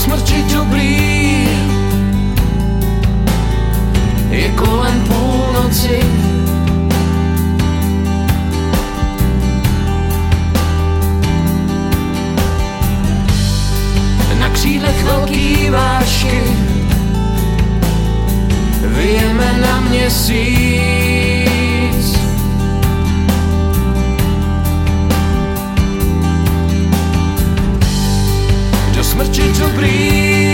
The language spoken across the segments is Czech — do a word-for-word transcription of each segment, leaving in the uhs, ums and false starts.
smrti dobrý, je kolem půlnoci. Na křídlech velký vášky vyjeme na měsíc. Do smrti dobrý,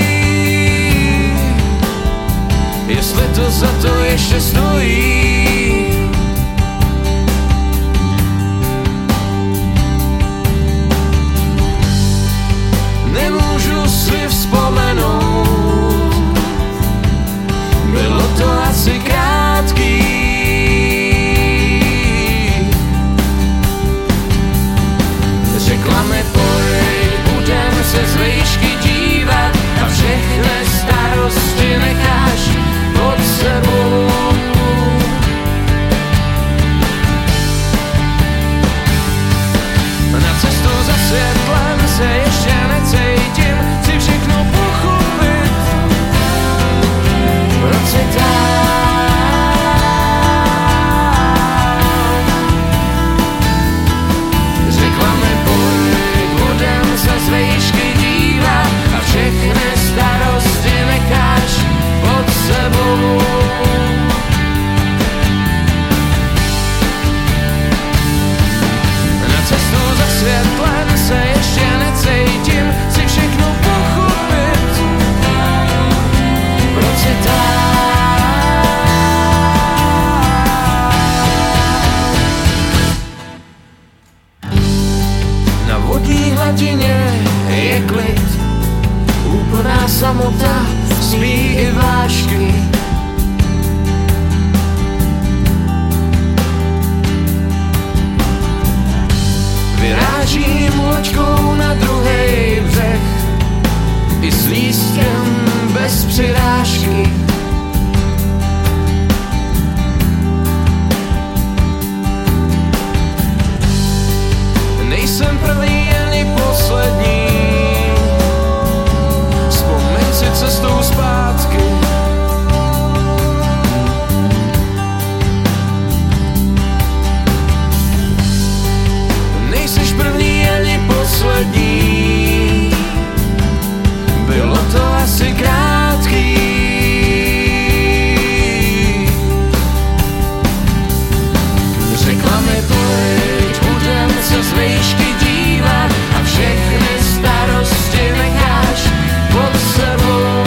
jestli to za to ještě stojí. Nemůžu si vzpomenout, bylo to asi krátký. Řekla mi pojď, budem se z výšky dívat a všechny starosti necháš pod sebou. Na cestu za světlem se ještě necítím, chci všechno pochopit, procitát. Řekla mi pojď, budem se z výšky dívat a všechny starosti necháš pod sebou. Na cestu za světlem se ještě necítím, chci všechno pochopit, procitát. Na vodní hladině je klid, úplná samota, spí i vášky. Vyrážím loďkou na druhej břeh i s lístkem bez přirážky. Nejsem první ani poslední, vzpomeň si cestou zpátky. Nejseš první ani poslední, bylo to asi krátký. Řekla mi pojď, budem se z výšky dívat a všechny starosti necháš pod sebou.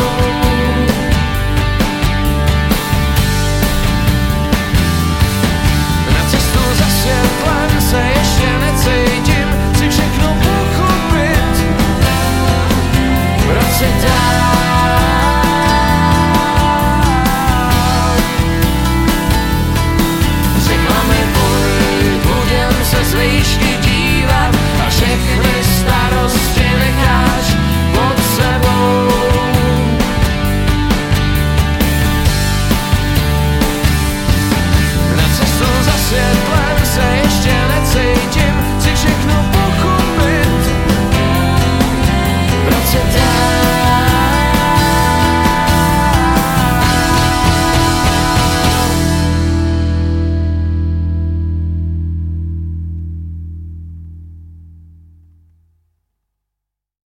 Na cestu za světlem se ještě necítím, chci všechno pochopit, procitát.